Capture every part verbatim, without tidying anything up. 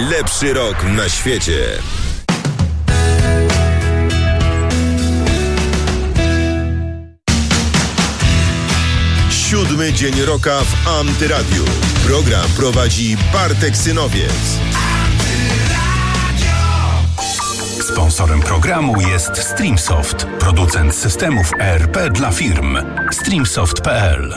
Najlepszy rok na świecie. Siódmy dzień roka w Antyradiu. Program prowadzi Bartek Synowiec. Sponsorem programu jest Streamsoft, producent systemów E R P dla firm. streamsoft kropka p l.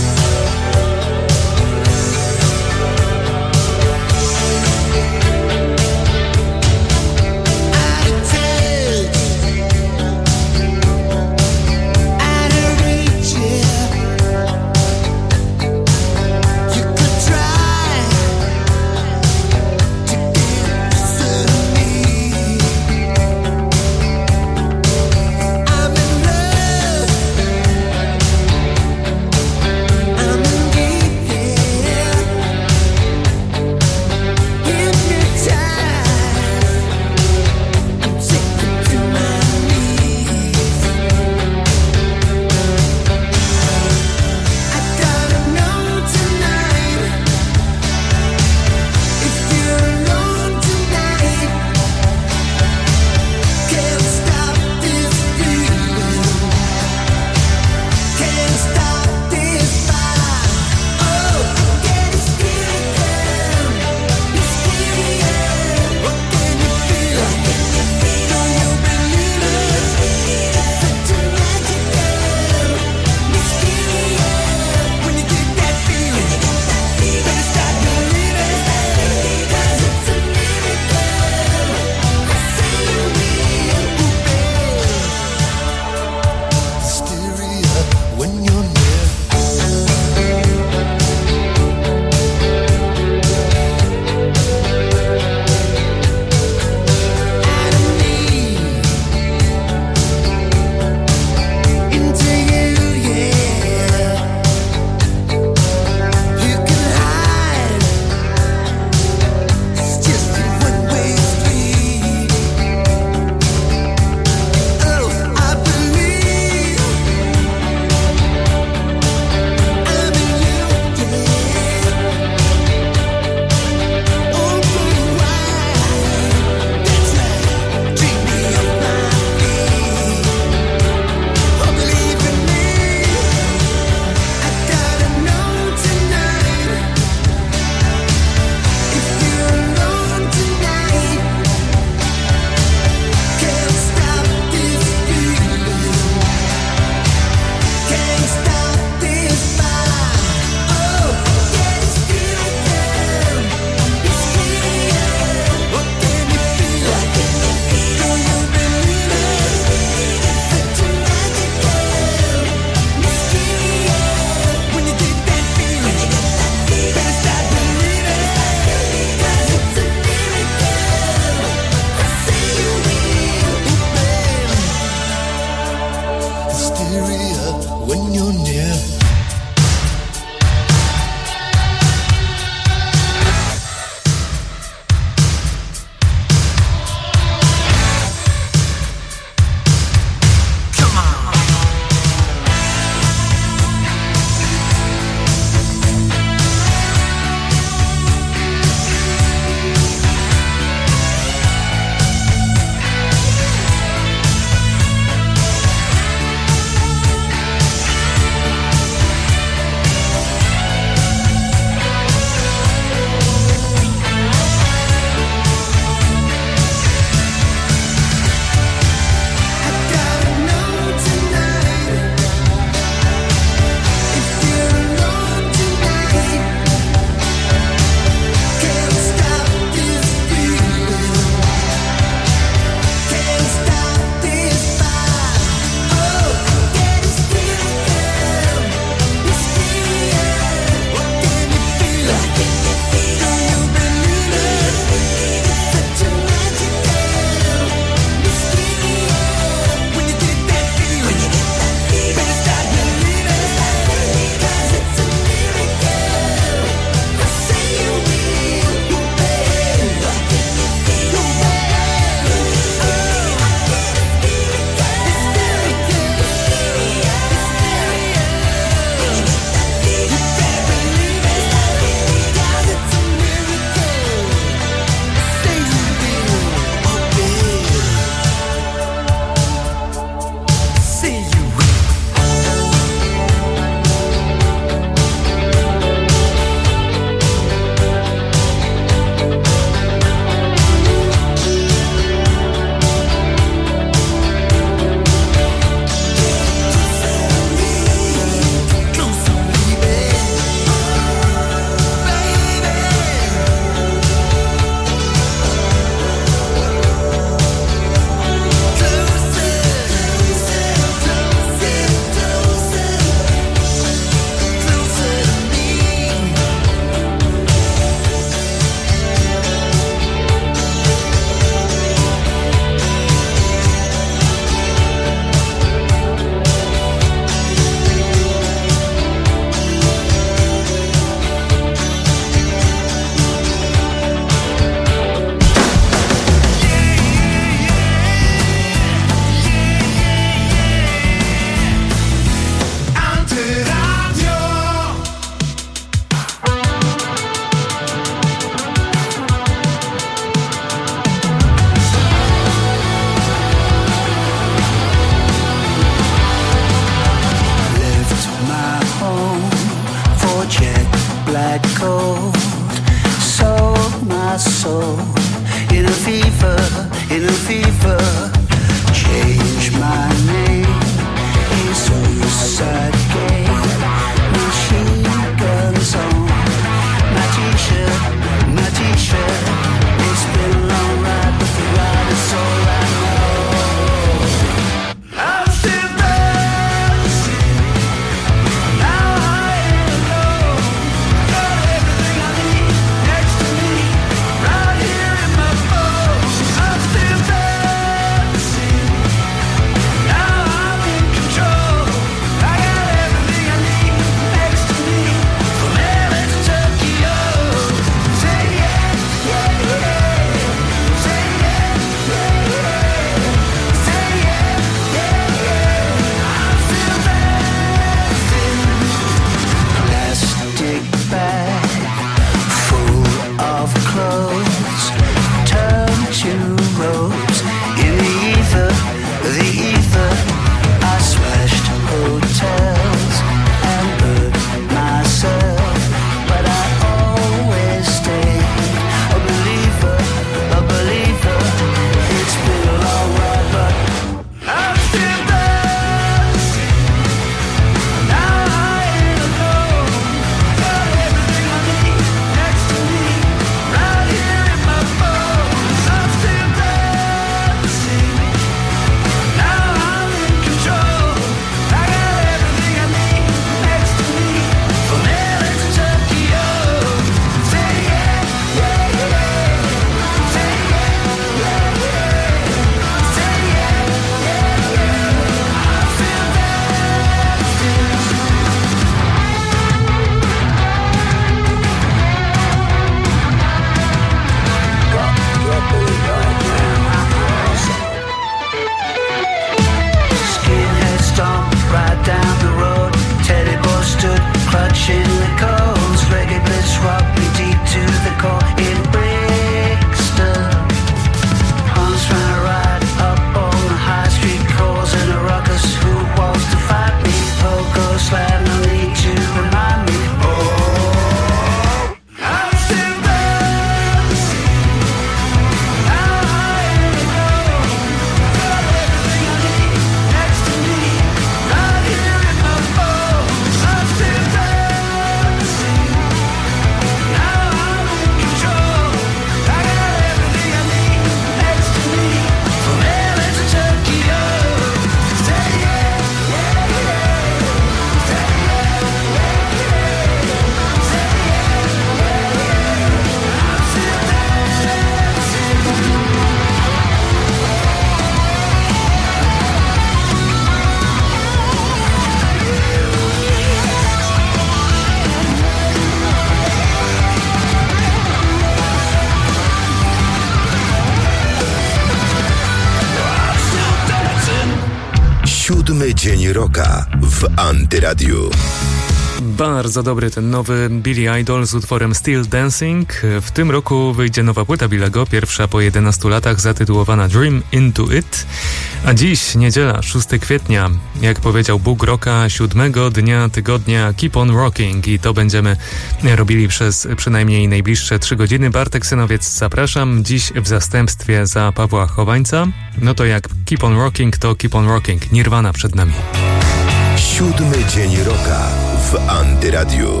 Siódmy dzień rocka w Antyradiu. Bardzo dobry ten nowy Billy Idol z utworem Still Dancing. W tym roku wyjdzie nowa płyta Billego, pierwsza po jedenastu latach, zatytułowana Dream Into It. A dziś, niedziela, szóstego kwietnia, jak powiedział Bóg rocka, siódmego dnia tygodnia Keep on Rocking. I to będziemy robili przez przynajmniej najbliższe trzy godziny. Bartek Synowiec, zapraszam. Dziś w zastępstwie za Pawła Chowańca. No to jak Keep on Rocking, to Keep on Rocking. Nirvana przed nami. Siódmy dzień rocka w Antyradiu.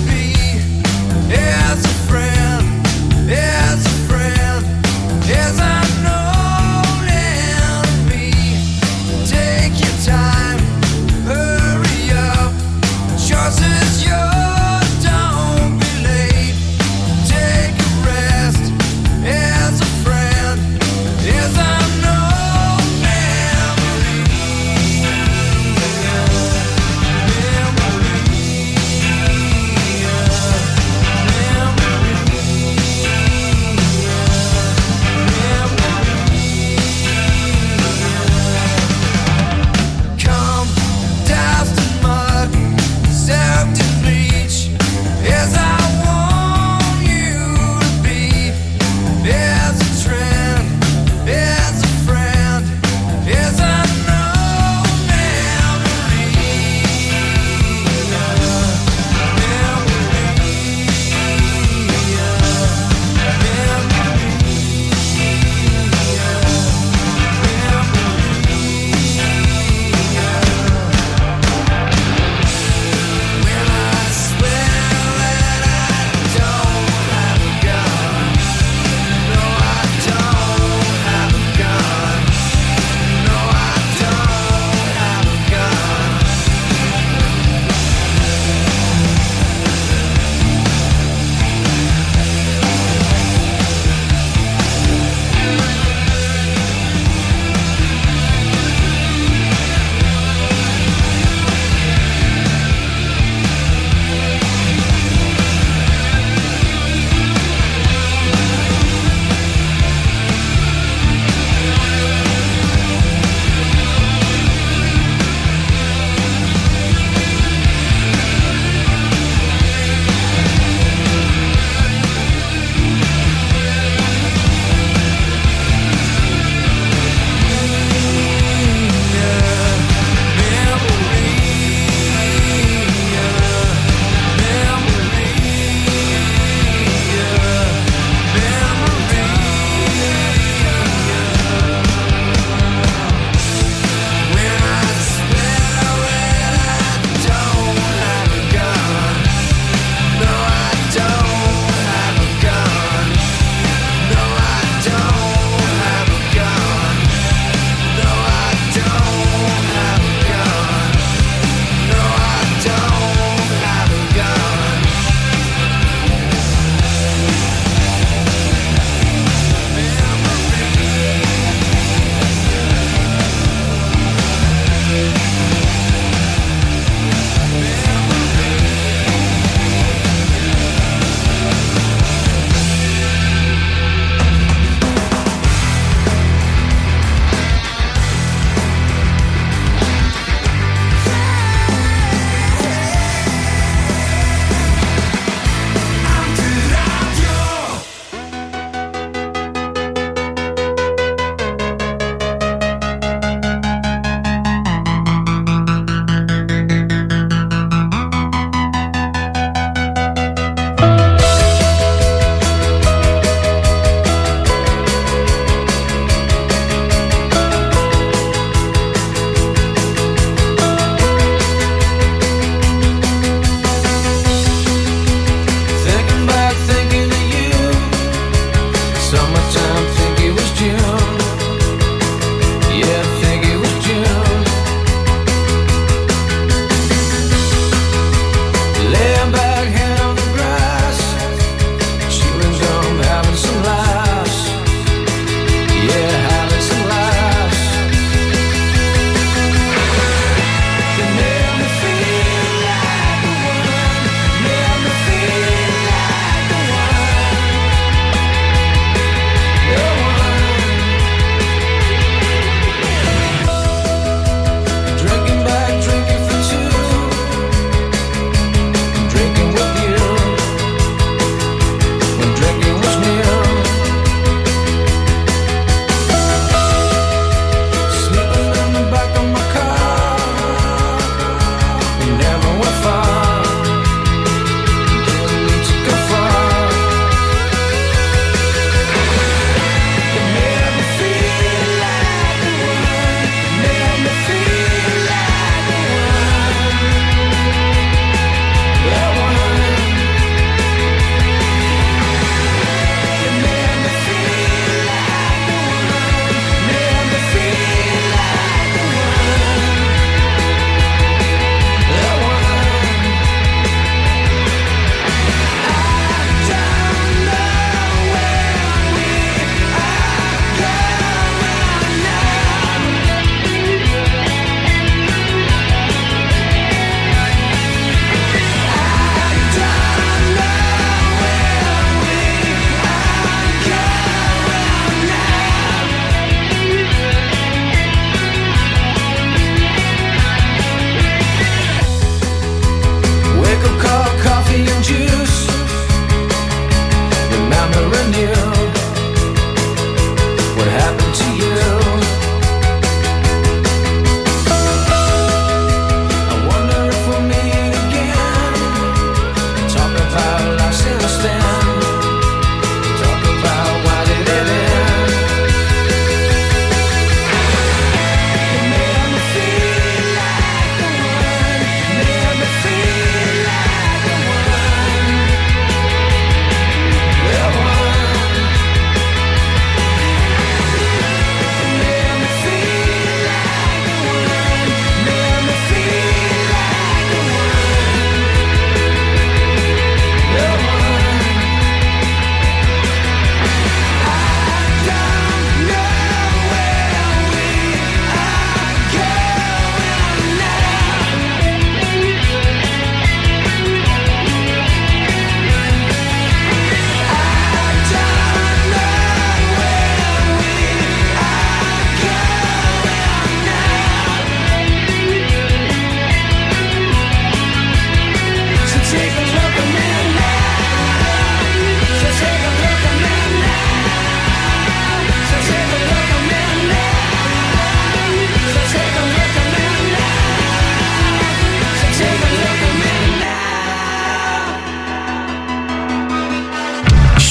As a friend, as a friend, as I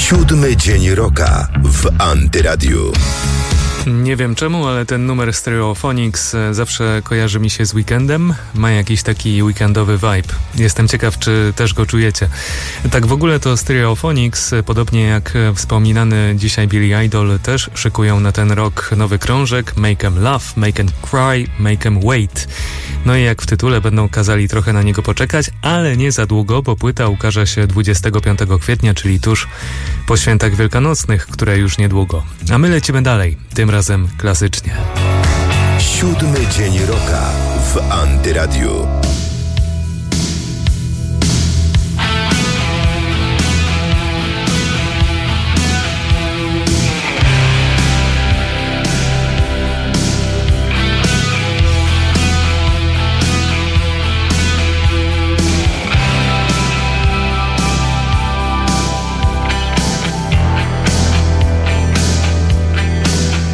Siódmy dzień rocka w Antyradiu. Nie wiem czemu, ale ten numer Stereophonics zawsze kojarzy mi się z weekendem. Ma jakiś taki weekendowy vibe. Jestem ciekaw, czy też go czujecie. Tak w ogóle to Stereophonics, podobnie jak wspominany dzisiaj Billy Idol, też szykują na ten rok nowy krążek Make 'em Laugh, Make 'em Cry, Make 'em Wait. No i jak w tytule będą kazali trochę na niego poczekać, ale nie za długo, bo płyta ukaże się dwudziestego piątego kwietnia, czyli tuż po świętach wielkanocnych, które już niedługo. A my lecimy dalej, tym razem klasycznie. Siódmy dzień rocka w Antyradiu.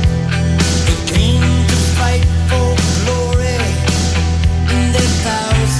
Came to fight for glory in their thousand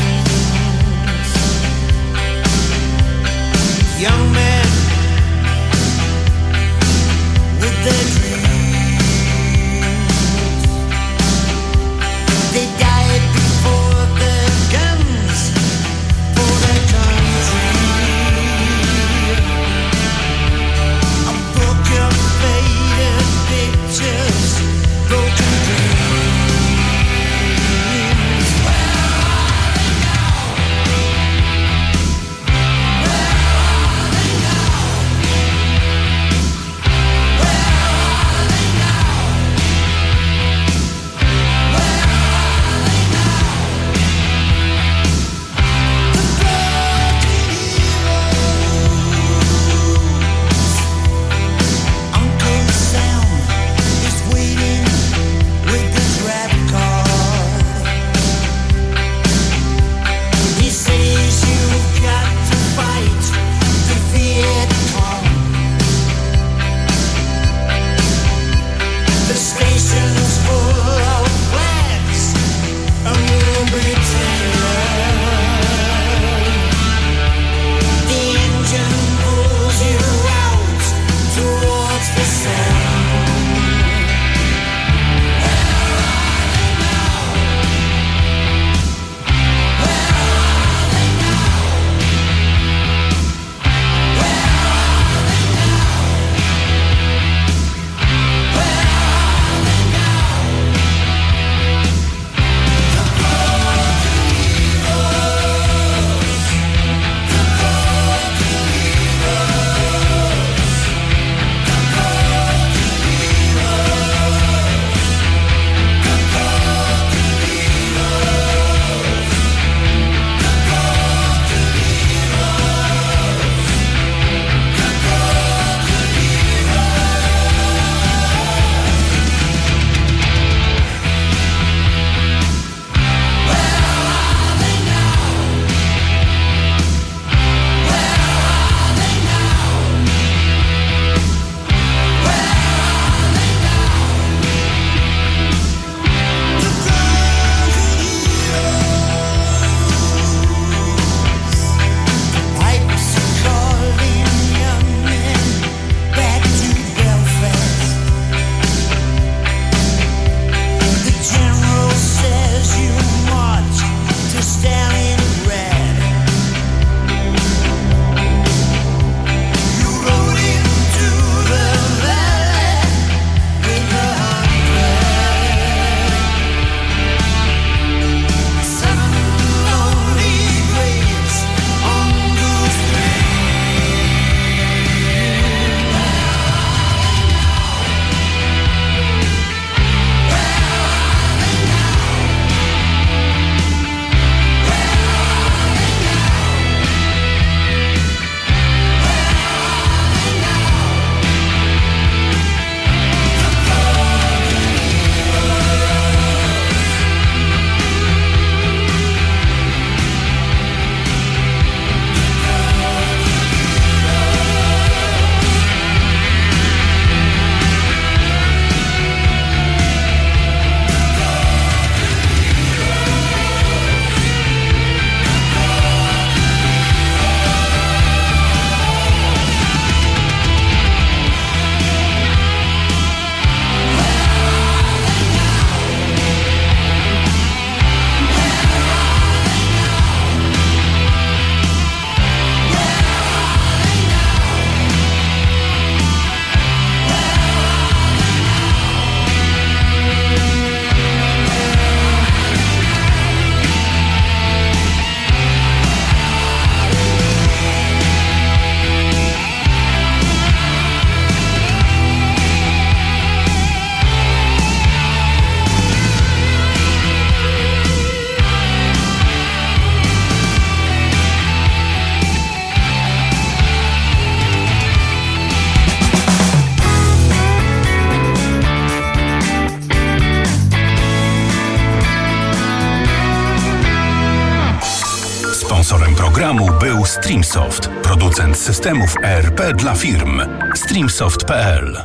programu był Streamsoft, producent systemów E R P dla firm. streamsoft kropka p l.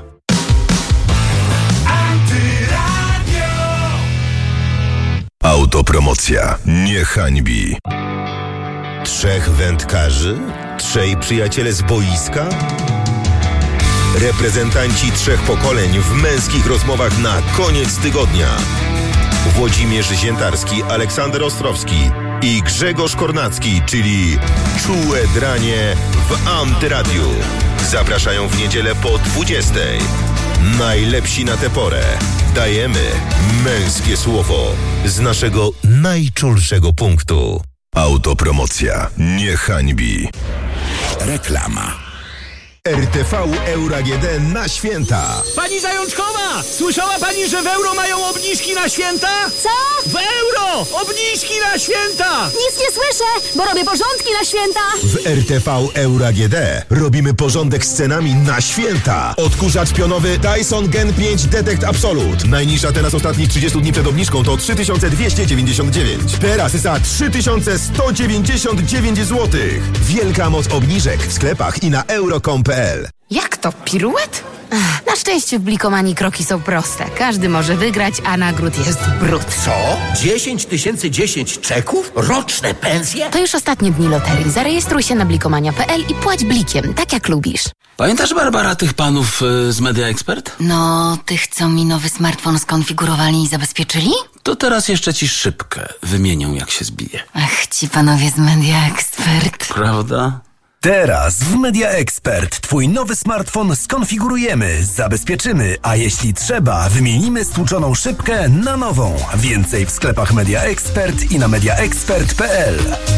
Autopromocja nie hańbi. Trzech wędkarzy? Trzej przyjaciele z boiska? Reprezentanci trzech pokoleń w męskich rozmowach na koniec tygodnia. Włodzimierz Ziętarski, Aleksander Ostrowski i Grzegorz Kornacki, czyli Czułe Dranie w Antyradiu. Zapraszają w niedzielę po dwudziestej. Najlepsi na tę porę. Dajemy męskie słowo z naszego najczulszego punktu. Autopromocja nie hańbi. Reklama. R T V Euro A G D na święta. Pani Zajączkowa! Słyszała pani, że w euro mają obniżki na święta? Co? W euro! Obniżki na święta! Nic nie słyszę, bo robię porządki na święta. W R T V Euro A G D robimy porządek z cenami na święta. Odkurzacz pionowy Dyson Gen pięć Detect Absolute. Najniższa teraz ostatnich trzydziestu dni przed obniżką to trzy tysiące dwieście dziewięćdziesiąt dziewięć. Teraz za trzy tysiące sto dziewięćdziesiąt dziewięć złotych. Wielka moc obniżek w sklepach i na euro kropka com kropka p l. Jak to? Piruet? Ach, na szczęście w Blikomanii kroki są proste. Każdy może wygrać, a nagród jest brud. Co? dziesięć tysięcy dziesięć czeków? Roczne pensje? To już ostatnie dni loterii. Zarejestruj się na blikomania kropka p l i płać blikiem, tak jak lubisz. Pamiętasz, Barbara, tych panów y, z Media Expert? No, tych, co mi nowy smartfon skonfigurowali i zabezpieczyli? To teraz jeszcze ci szybkę wymienią, jak się zbije. Ach, ci panowie z Media Expert. Prawda? Teraz w Media Expert twój nowy smartfon skonfigurujemy, zabezpieczymy, a jeśli trzeba, wymienimy stłuczoną szybkę na nową. Więcej w sklepach Media Expert i na media expert kropka p l.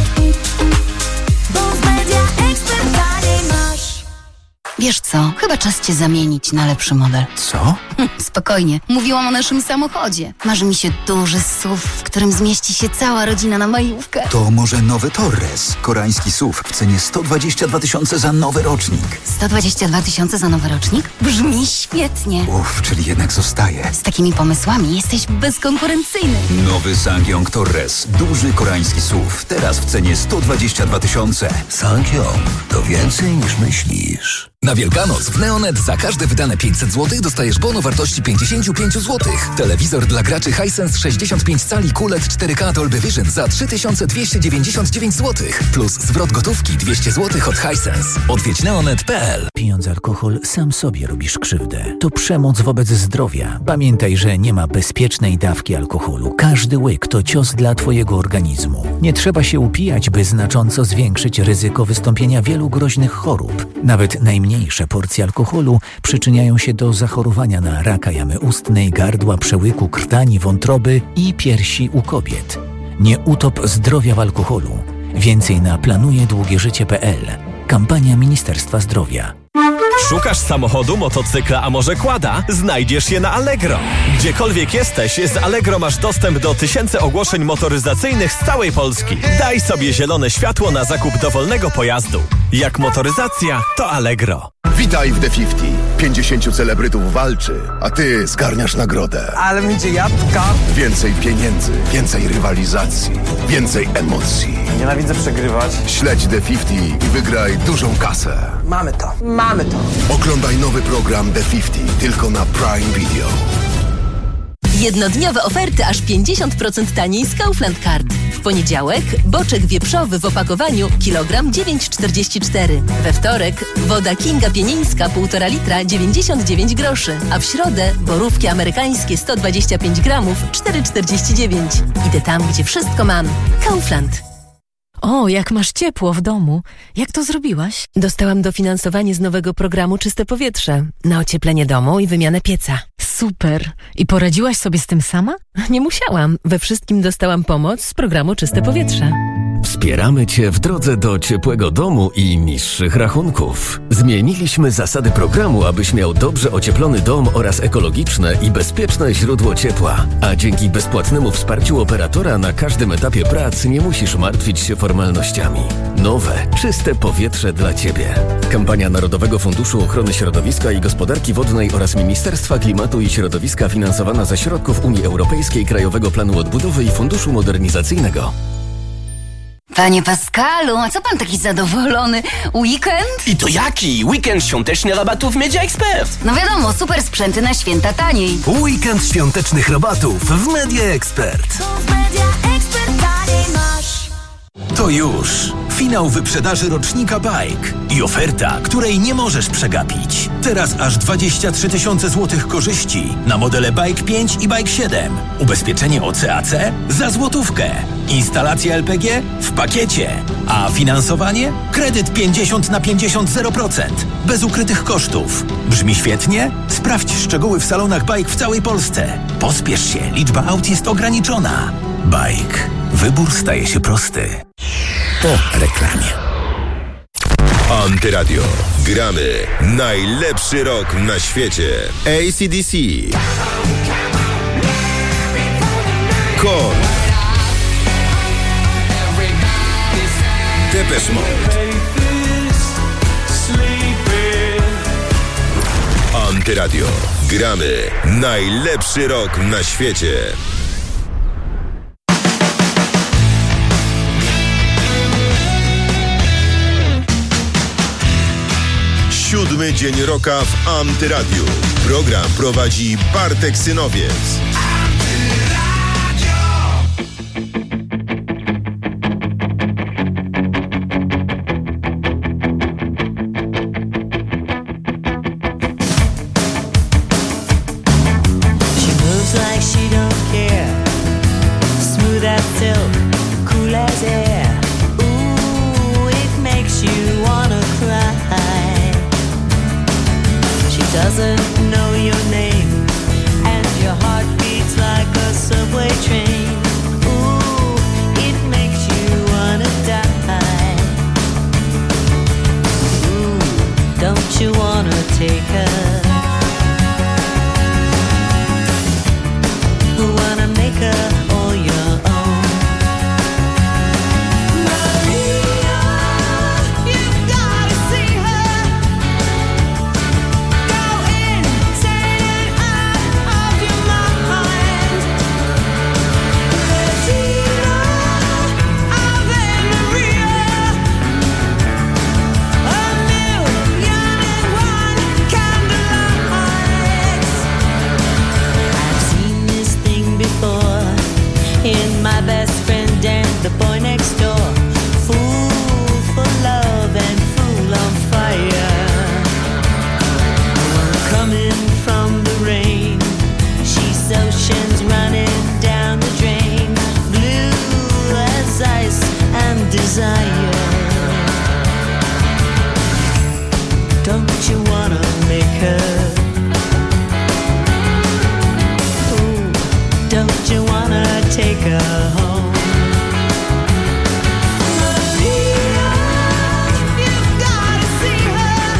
Bo w Media Expert taniej masz. Wiesz co? Chyba czas cię zamienić na lepszy model. Co? Spokojnie. Mówiłam o naszym samochodzie. Marzy mi się duży S U V, w którym zmieści się cała rodzina na majówkę. To może nowy Torres, koreański S U V w cenie sto dwadzieścia dwa tysiące za nowy rocznik. sto dwadzieścia dwa tysiące za nowy rocznik? Brzmi świetnie. Uff, czyli jednak zostaje. Z takimi pomysłami jesteś bezkonkurencyjny. Nowy Sangyong Torres, duży koreański S U V, teraz w cenie sto dwadzieścia dwa tysiące. Sangyong, to więcej niż myślisz. Na Wielkanoc w Neonet za każde wydane pięćset złotych dostajesz bon o wartości pięćdziesiąt pięć złotych. Telewizor dla graczy Hisense sześćdziesiąt pięć cali Q L E D cztery K Dolby Vision za trzy tysiące dwieście dziewięćdziesiąt dziewięć złotych. Plus zwrot gotówki dwieście złotych od Hisense. Odwiedź neonet kropka p l. Pijąc alkohol, sam sobie robisz krzywdę. To przemoc wobec zdrowia. Pamiętaj, że nie ma bezpiecznej dawki alkoholu. Każdy łyk to cios dla twojego organizmu. Nie trzeba się upijać, by znacząco zwiększyć ryzyko wystąpienia wielu groźnych chorób. Nawet najmniejsze porcje alkoholu przyczyniają się do zachorowania na raka jamy ustnej, gardła, przełyku, krtani, wątroby i piersi u kobiet. Nie utop zdrowia w alkoholu. Więcej na planuje długie życie kropka p l. Kampania Ministerstwa Zdrowia. Szukasz samochodu, motocykla, a może quada? Znajdziesz je na Allegro. Gdziekolwiek jesteś, z Allegro masz dostęp do tysięcy ogłoszeń motoryzacyjnych z całej Polski. Daj sobie zielone światło na zakup dowolnego pojazdu. Jak motoryzacja, to Allegro. Witaj w The pięćdziesięciu. pięćdziesięciu celebrytów walczy, a ty zgarniasz nagrodę. Ale będzie jabłka. Więcej pieniędzy, więcej rywalizacji, więcej emocji. Nienawidzę przegrywać. Śledź The pięćdziesiąt i wygraj dużą kasę. Mamy to, mamy to. Oglądaj nowy program The pięćdziesiąt tylko na Prime Video. Jednodniowe oferty aż pięćdziesiąt procent taniej z Kaufland Card. W poniedziałek boczek wieprzowy w opakowaniu kilogram dziewięć czterdzieści cztery. We wtorek woda Kinga Pienińska półtora litra dziewięćdziesiąt dziewięć groszy. A w środę borówki amerykańskie sto dwadzieścia pięć gramów cztery czterdzieści dziewięć. Idę tam, gdzie wszystko mam. Kaufland. O, jak masz ciepło w domu. Jak to zrobiłaś? Dostałam dofinansowanie z nowego programu Czyste Powietrze na ocieplenie domu i wymianę pieca. Super. I poradziłaś sobie z tym sama? Nie musiałam. We wszystkim dostałam pomoc z programu Czyste Powietrze. Wspieramy Cię w drodze do ciepłego domu i niższych rachunków. Zmieniliśmy zasady programu, abyś miał dobrze ocieplony dom oraz ekologiczne i bezpieczne źródło ciepła. A dzięki bezpłatnemu wsparciu operatora na każdym etapie prac nie musisz martwić się formalnościami. Nowe, czyste powietrze dla Ciebie. Kampania Narodowego Funduszu Ochrony Środowiska i Gospodarki Wodnej oraz Ministerstwa Klimatu i Środowiska finansowana ze środków Unii Europejskiej, Krajowego Planu Odbudowy i Funduszu Modernizacyjnego. Panie Pascalu, a co pan taki zadowolony? Weekend? I to jaki? Weekend świąteczny rabatów Media Expert. No wiadomo, super sprzęty na święta taniej. Weekend świątecznych rabatów w Media Expert. To już finał wyprzedaży rocznika Bike i oferta, której nie możesz przegapić. Teraz aż dwadzieścia trzy tysiące złotych korzyści na modele Bike pięć i Bike siedem. Ubezpieczenie O C A C za złotówkę. Instalacja L P G w pakiecie. A finansowanie? Kredyt pięćdziesiąt na pięćdziesiąt zero procent. Bez ukrytych kosztów. Brzmi świetnie? Sprawdź szczegóły w salonach Bike w całej Polsce. Pospiesz się, liczba aut jest ograniczona. Bike. Wybór staje się prosty. Po reklamie. Antyradio. Gramy najlepszy rok na świecie. A C D C. Korn. Depeche Mode. Antyradio. Gramy najlepszy rok na świecie. Siódmy dzień roka w Antyradiu. Program prowadzi Bartek Synowiec. Doesn't know your name, and your heart beats like a subway train. Ooh, it makes you wanna die. Ooh, don't you wanna take her? Wanna make her all your own. In my best friend and the boy next door. Fool for love and fool on fire. Coming from the rain, she's oceans running down the drain. Blue as ice and desire. Don't you wanna make her? Don't you wanna take her home? Maria, you've gotta see her.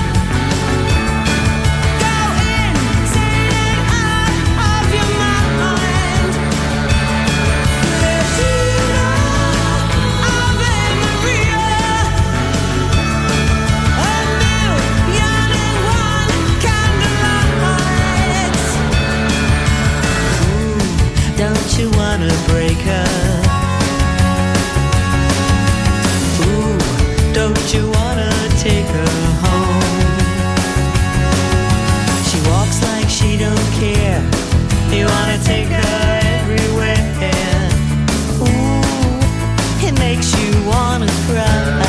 Go insane and out of your mind. Regina, Ave Maria. A million and one candlelights. Don't you wanna break her? Ooh, don't you wanna take her home? She walks like she don't care. You wanna take her everywhere. Ooh, it makes you wanna cry.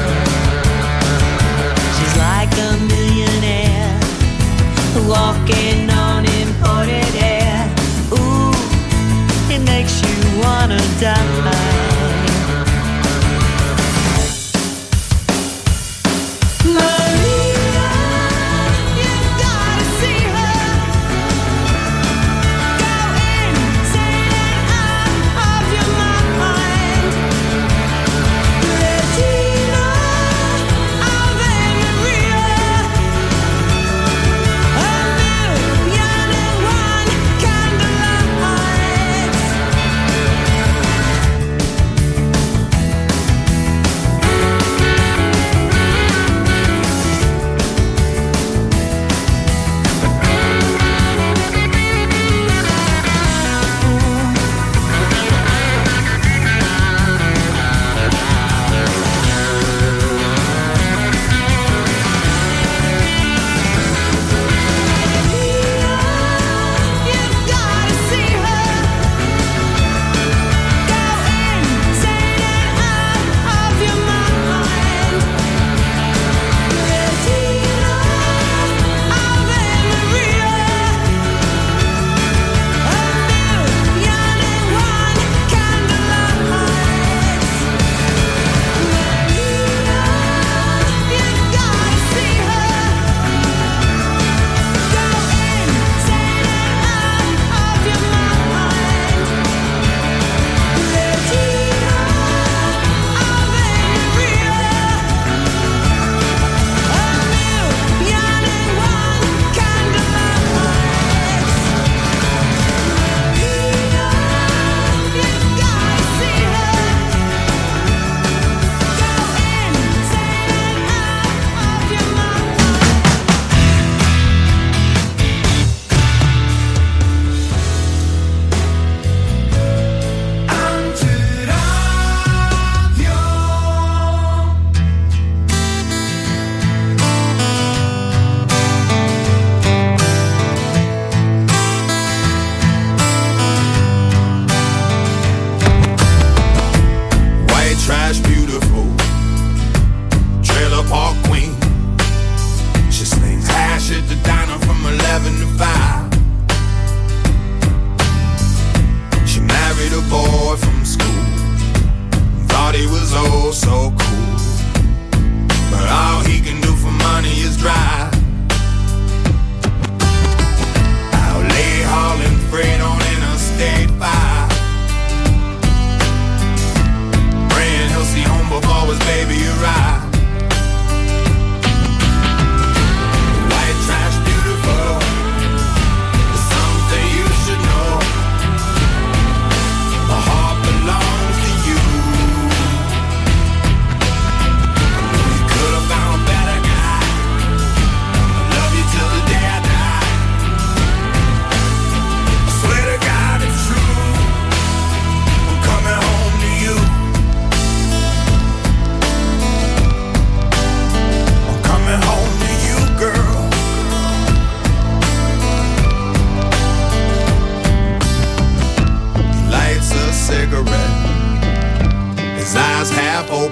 She's like a millionaire walking on imported air. Ooh, it makes you wanna die. Maria, you've gotta see her. Go insane and out of your mind. Regina, Ave Maria. A million and one candlelights.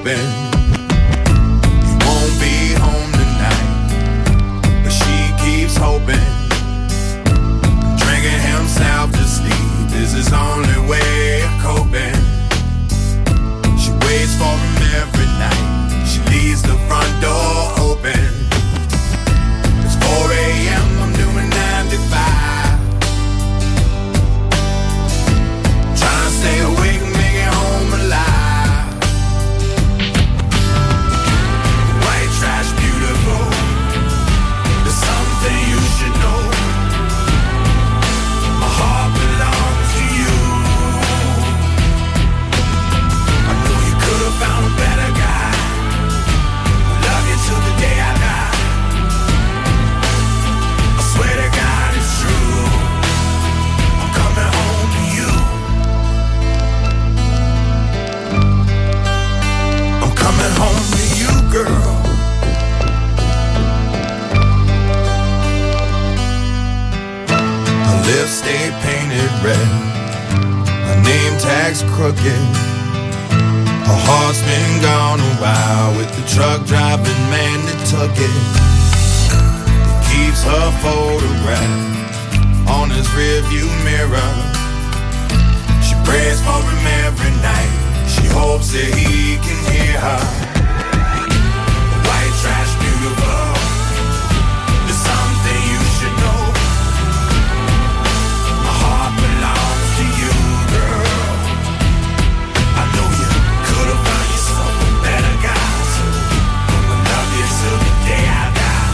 hoping you won't be home tonight, but she keeps hoping. Drinking himself to sleep is his only way of coping. She waits for him every night, she leaves the front door open. It's four a.m., I'm doing ninety-five, trying to stay awake and make it home alive. White trash beautiful, there's something you should know. My heart belongs to you. I know you could have found a better guy. I love you till the day I die. I swear to God it's true. I'm coming home to you. I'm coming home to you, girl. Her lips stay painted red, her name tag's crooked. Her heart's been gone a while with the truck driving man that took it. He keeps her photograph on his rearview mirror. She prays for him every night, she hopes that he can hear her. White trash beautiful, there's something you should know. My heart belongs to you, girl. I know you could have found yourself a better guy, so I'ma love you till the day I die.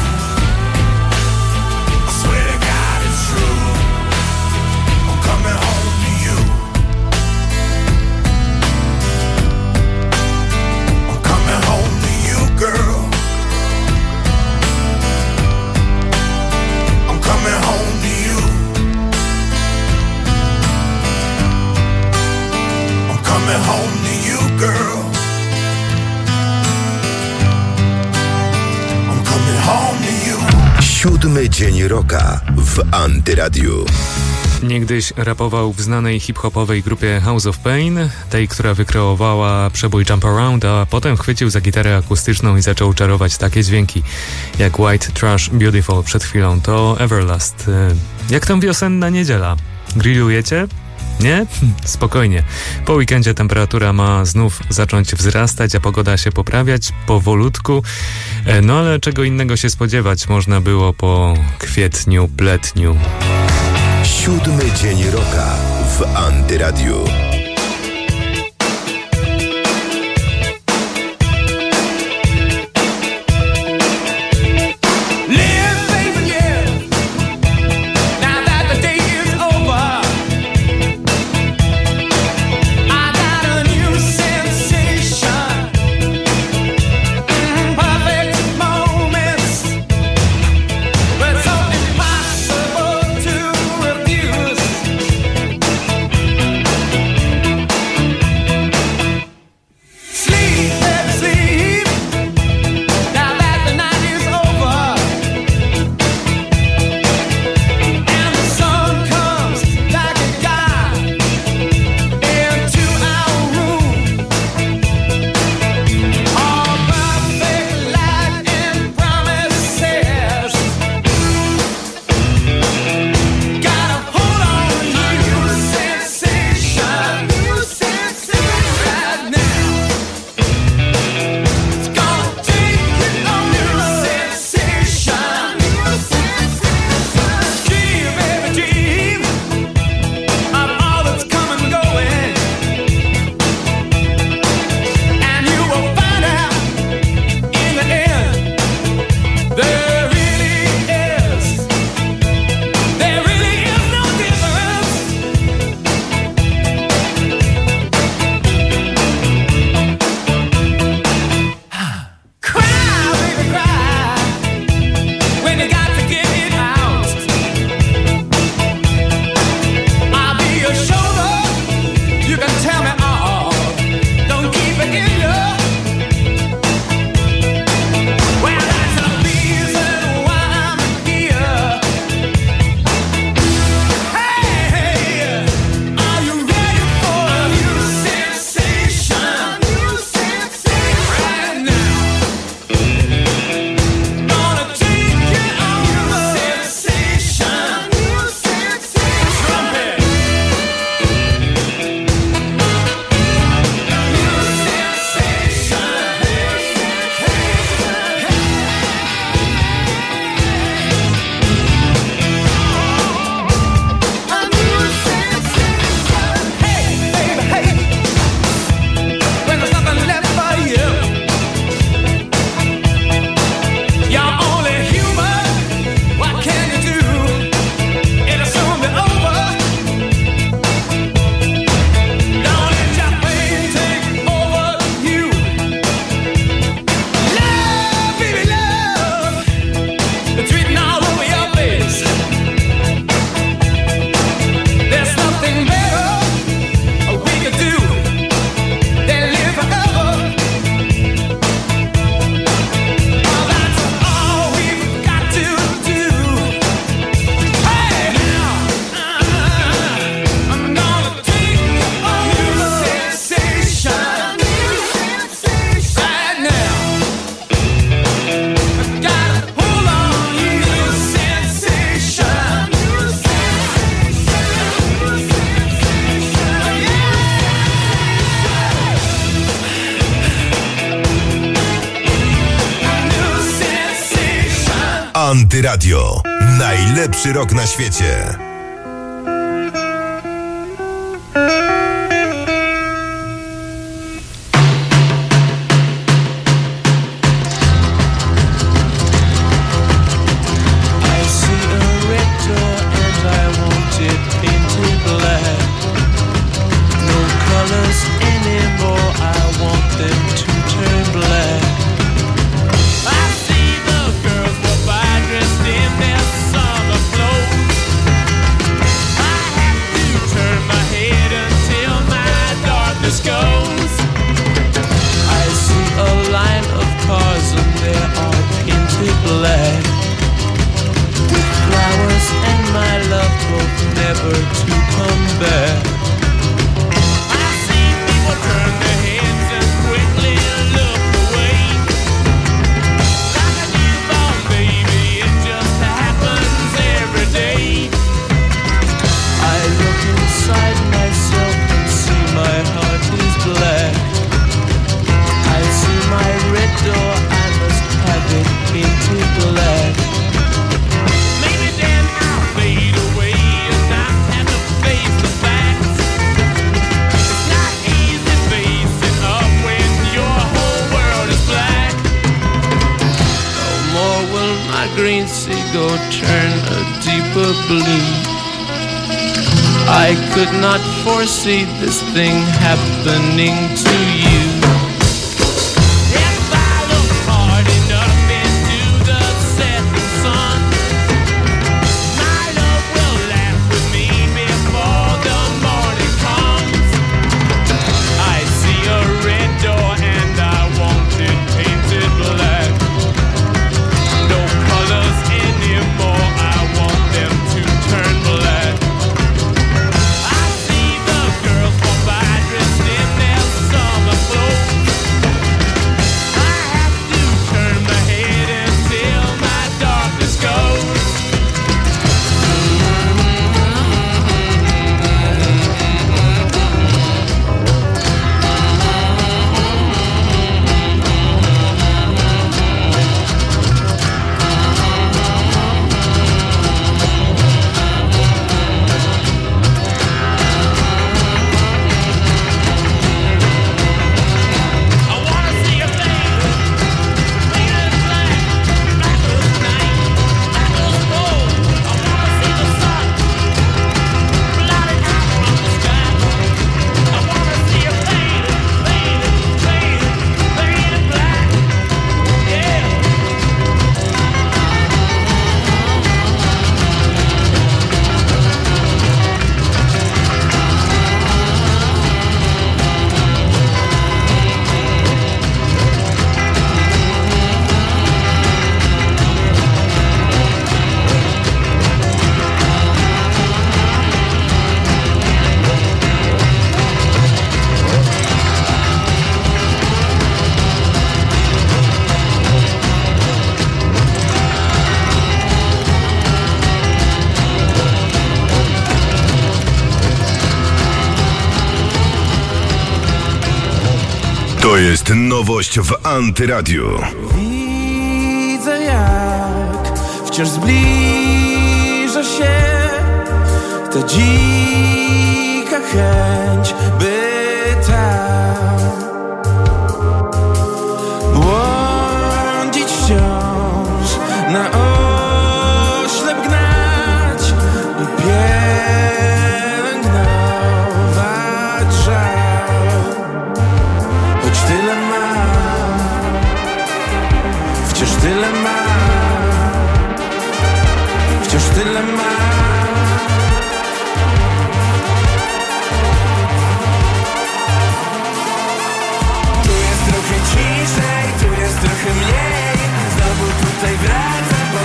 I swear to God it's true. I'm coming home to you. I'm coming home to you, girl. I'm coming home to you. I'm coming home to you, girl. I'm coming home to you. Siódmy dzień rocka w Antyradiu. Niegdyś rapował w znanej hip-hopowej grupie House of Pain, tej, która wykreowała przebój Jump Around, a potem chwycił za gitarę akustyczną i zaczął czarować takie dźwięki jak White Trash Beautiful przed chwilą. To Everlast. Jak tam wiosenna niedziela? Grillujecie? Nie? Spokojnie. Po weekendzie temperatura ma znów zacząć wzrastać, a pogoda się poprawiać powolutku. No ale czego innego się spodziewać można było po kwietniu, pletniu. Siódmy dzień rocka w Antyradiu. Impossible to refuse. Antyradio. Najlepszy rok na świecie. I could not foresee this thing happening to you. If I look hard enough into the setting sun, my love will laugh with me before the morning comes. I see a red door and I want it painted black. No colors anymore, I want them to turn black. To jest nowość w Antyradiu. Widzę, jak wciąż zbliża się ta dzika chęć, by tam błądzić wciąż, na oślep gnać i pielęgnować żal. Choć tyle mam, wciąż tyle mam, wciąż tyle mam. Tu jest trochę ciszej, tu jest trochę mniej. Znowu tutaj wracam, bo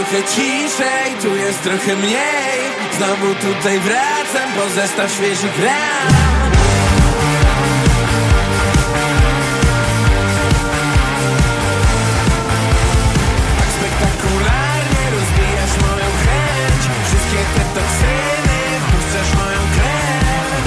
trochę ciszej, tu jest trochę mniej. Znowu tutaj wracam po zestaw świeżych ram. Te toksyny, puszczasz moją krew.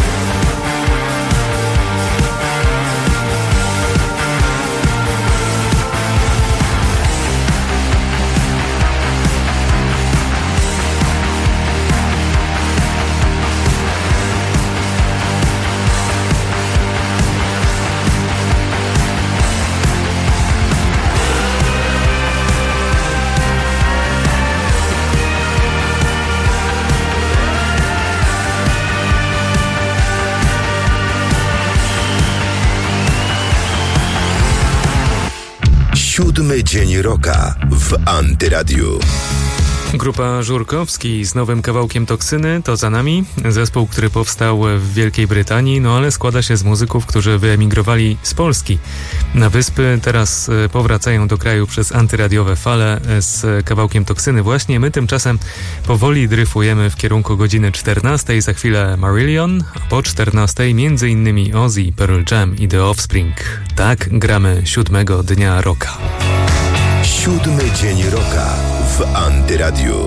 Siódmy dzień rocka w Antyradiu. Grupa Żurkowski z nowym kawałkiem Toksyny to za nami. Zespół, który powstał w Wielkiej Brytanii, no ale składa się z muzyków, którzy wyemigrowali z Polski na wyspy. Teraz powracają do kraju przez antyradiowe fale z kawałkiem Toksyny właśnie. My tymczasem powoli dryfujemy w kierunku godziny czternastej. Za chwilę Marillion, a po czternastej między innymi Ozzy, Pearl Jam i The Offspring. Tak gramy siódmego dnia rocka. Siódmy dzień rocka w Antyradiu.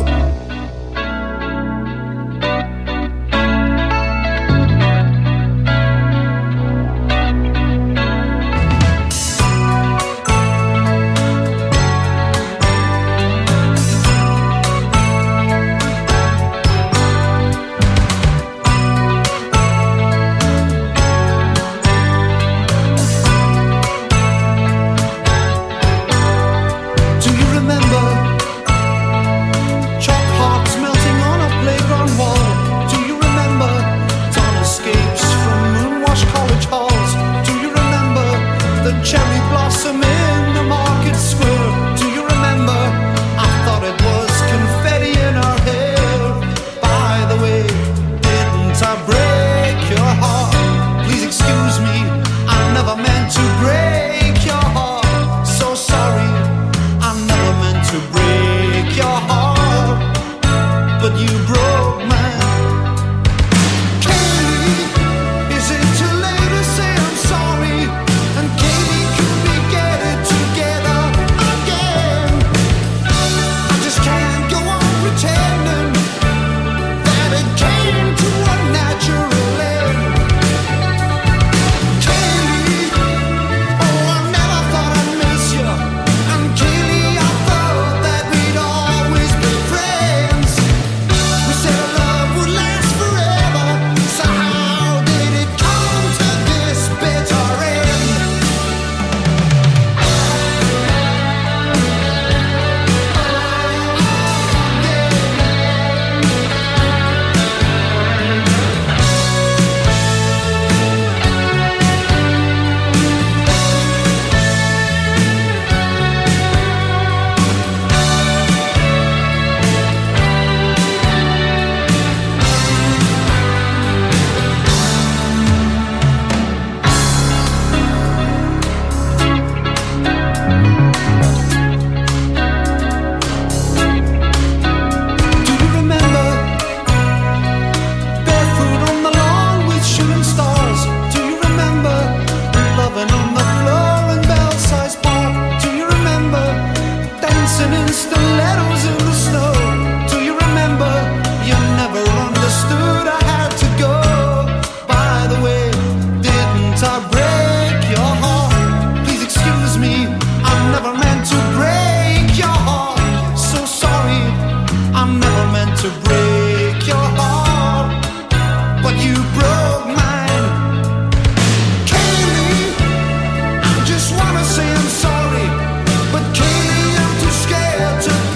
Just wanna say I'm sorry, but Kaylee, I'm too scared to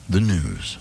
the news.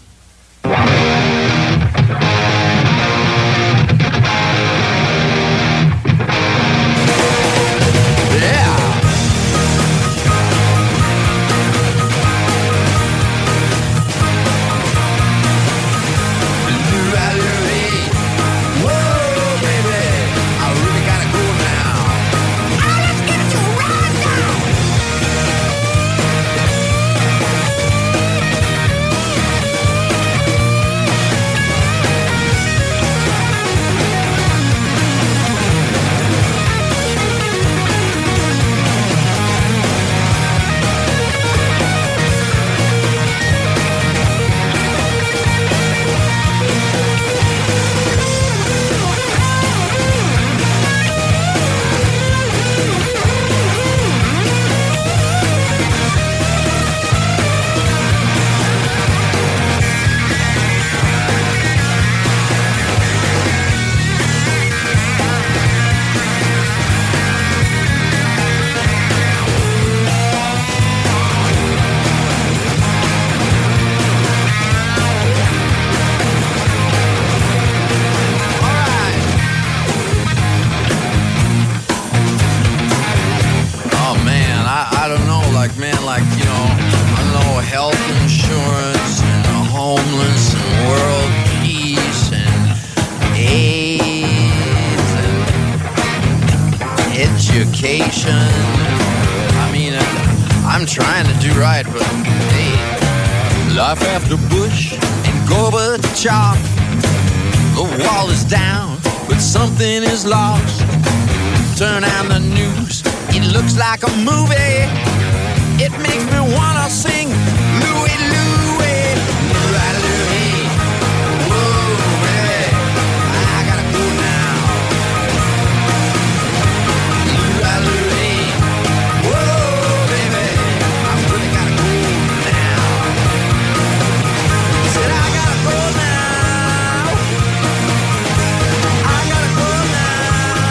Turn on the news, it looks like a movie. It makes me wanna sing Louie, Louie, Louie, Louie. Whoa, baby, I gotta go now. Louie, Louie. Whoa, baby, I really gotta go now. Said I gotta go now. I gotta go now.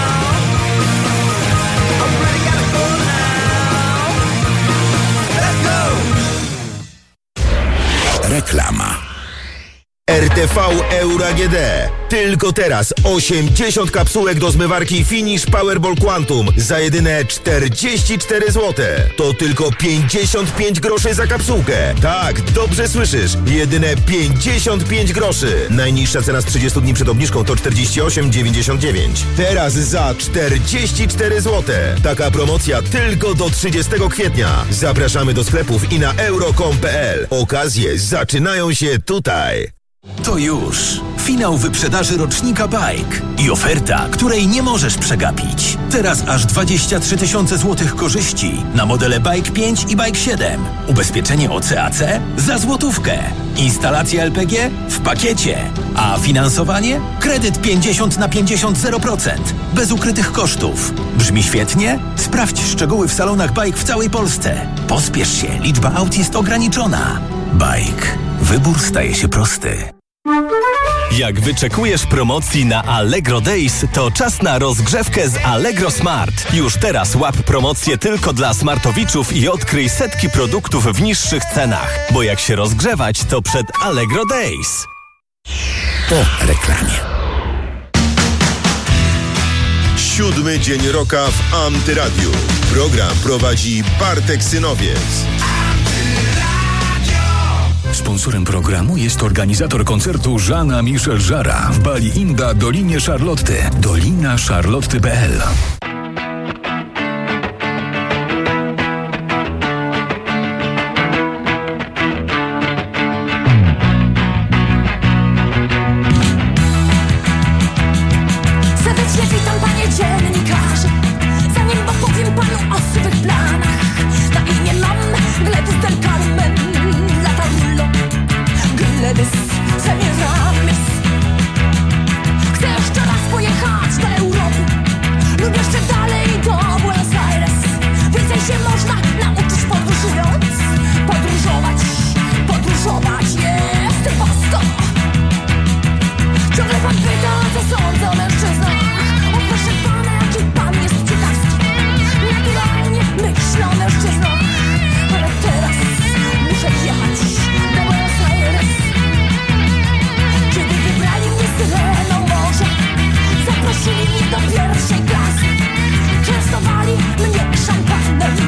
Reklama. R T V Euro A G D. Tylko teraz osiemdziesiąt kapsułek do zmywarki Finish Powerball Quantum za jedyne czterdzieści cztery złote. To tylko pięćdziesiąt pięć groszy za kapsułkę. Tak, dobrze słyszysz. Jedyne pięćdziesiąt pięć groszy. Najniższa cena z trzydziestu dni przed obniżką to czterdzieści osiem dziewięćdziesiąt dziewięć. Teraz za czterdzieści cztery złote. Taka promocja tylko do trzydziestego kwietnia. Zapraszamy do sklepów i na euro kropka com kropka p l. Okazje zaczynają się tutaj. To już finał wyprzedaży rocznika Bike i oferta, której nie możesz przegapić. Teraz aż dwadzieścia trzy tysiące złotych korzyści na modele Bike pięć i Bike siedem. Ubezpieczenie O C A C za złotówkę. Instalacja L P G w pakiecie. A finansowanie? Kredyt pięćdziesiąt na pięćdziesiąt zero procent. Bez ukrytych kosztów. Brzmi świetnie? Sprawdź szczegóły w salonach Bike w całej Polsce. Pospiesz się, liczba aut jest ograniczona. Bike. Wybór staje się prosty. Jak wyczekujesz promocji na Allegro Days, to czas na rozgrzewkę z Allegro Smart. Już teraz łap promocje tylko dla smartowiczów i odkryj setki produktów w niższych cenach. Bo jak się rozgrzewać, to przed Allegro Days. Po reklamie. Siódmy dzień roka w Antyradiu. Program prowadzi Bartek Synowiec. Sponsorem programu jest organizator koncertu Jeana Michel Jarre w Bali Inda Dolinie Charlotte. dolina charlotte kropka p l.